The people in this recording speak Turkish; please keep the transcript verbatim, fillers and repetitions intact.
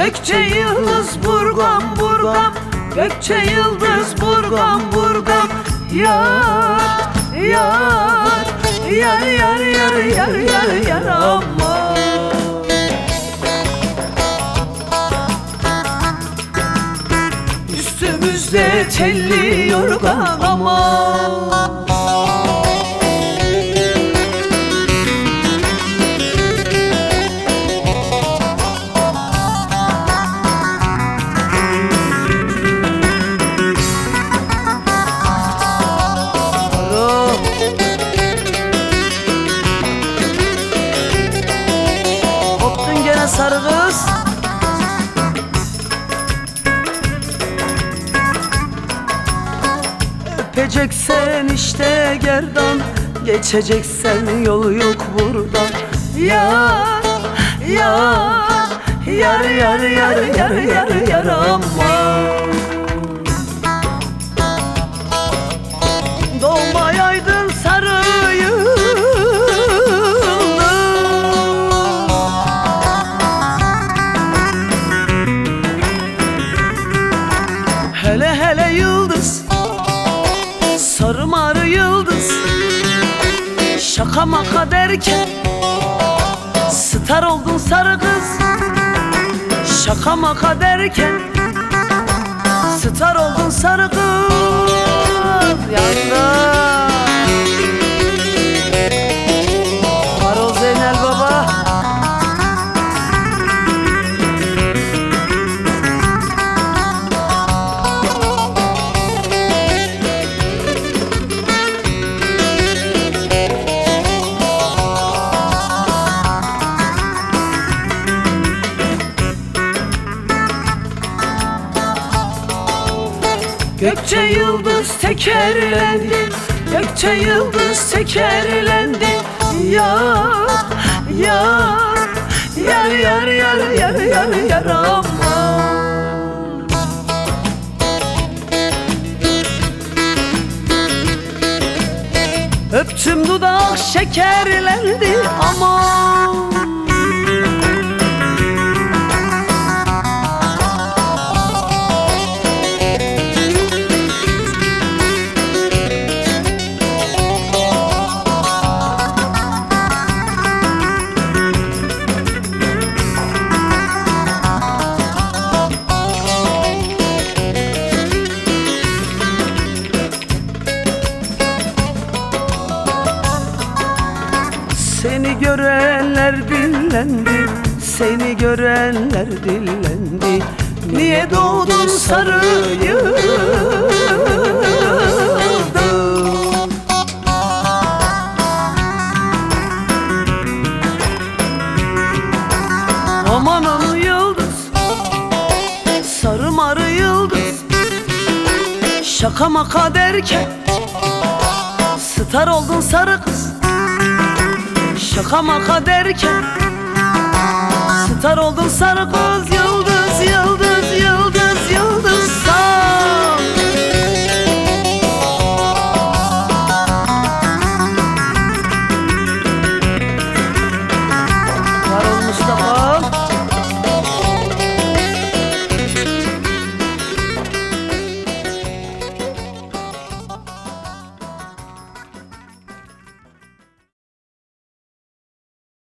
Gökçe yıldız burgam burgam, Gökçe yıldız burgam burgam. Yar, yar, yar, yar, yar, yar, yar, yar aman. Üstümüzde telli yorgan aman. Sarı kız, öpeceksen işte gerdan, geçeceksen yolu yok buradan. Yar, yar, yar, yar, yar, yar, yar, yar aman. Doğmayaydın sarı hele hele yıldız, sarı marı yıldız. Şaka maka derken star oldun sarı kız. Şaka maka derken star oldun sarı kız. Yandım. Marul Zeynel baba. Gökçe yıldız tekerlendi, Gökçe yıldız tekerlendi. Yar, yar, yar, yar, yar, yar, yar, yar aman. Öptüm dudak şekerlendi aman. Seni görenler dillendi, seni görenler dillendi. Niye doğdun sarı yıldız? Amanın yıldız, sarı marı yıldız. Şaka maka derken star oldun sarı kız. Şaka maka derken star oldun sarı kız. Yıldız, yıldız, yıldız.